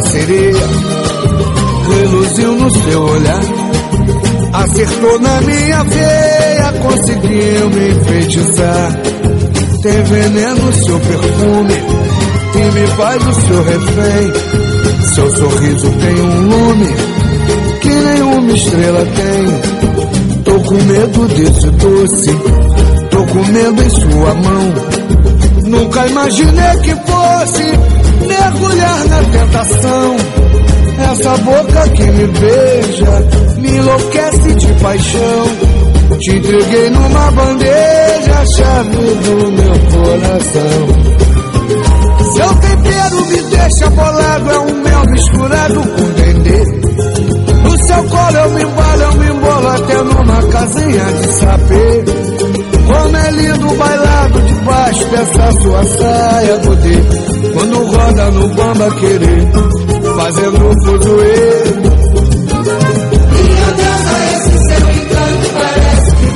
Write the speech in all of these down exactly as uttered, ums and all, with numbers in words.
sereia reluziu no seu olhar, acertou na minha veia, conseguiu me enfeitiçar. Tem veneno no seu perfume que me faz o seu refém. Seu sorriso tem um lume que nenhuma estrela tem. Tô com medo desse doce, tô com medo em sua mão. Nunca imaginei que fosse mergulhar na tentação. Essa boca que me beija me enlouquece de paixão. Te entreguei numa bandeja a chave do meu coração. Seu tempero me deixa bolado, é um mel misturado com dendê. No seu colo eu me embalo, eu me embolo até numa casinha de sapê. Como é lindo o bailado debaixo dessa sua saia godê. Quando roda no bamba querer, fazendo fuzuê. Minha deusa, esse seu encanto parece que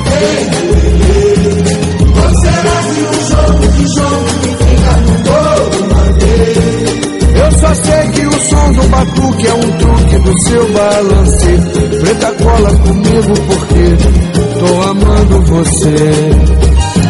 tem. Ou será que um jogo de jogo que fica no bolo manter? Eu só sei que o som do batuque é um truque do seu balance. Preta, cola comigo porque tô amando você.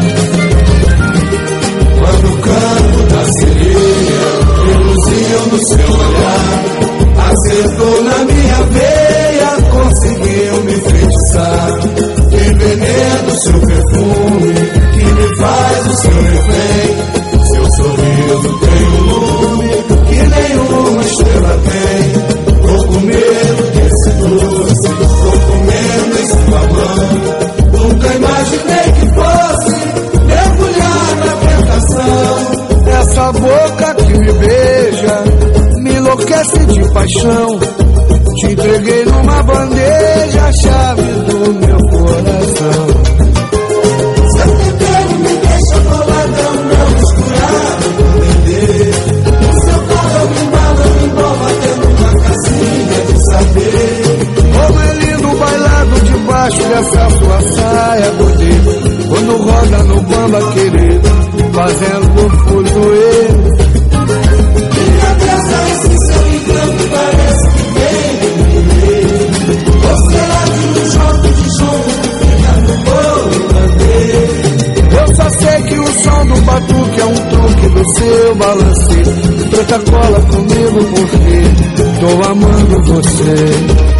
Quando o canto da sereia reluziu no seu olhar, acertou na minha veia, conseguiu me enfeitiçar. Tem veneno no seu perfume que me faz o seu refém. Seu sorriso tem um lume que nenhuma estrela tem. Tô com medo desse doce, tô com medo em sua mão. Nunca imaginei que fosse mergulhar na tentação. Essa boca que me beija me enlouquece de paixão. Te entreguei numa bandeja a chave do meu coração. Seu tempero me deixa bolado, é um mel misturado com dendê. No seu colo eu me embalo, eu me embolo até numa casinha de saber. Como é lindo o bailado debaixo dessa sua saia godê. Quando roda no bamba querer, fazendo fuzuê. Minha deusa, esse seu encanto parece que vem. Ou será que um jogo de jogo fica no bolo manter? Eu só sei que o som do batuque é um truque do seu balance. Preta, cola comigo porque tô amando você.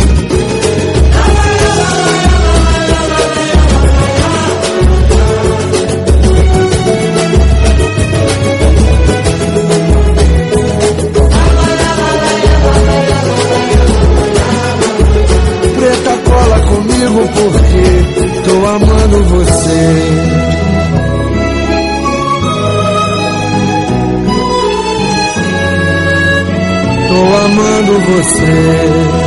Comigo porque tô amando você. Tô amando você.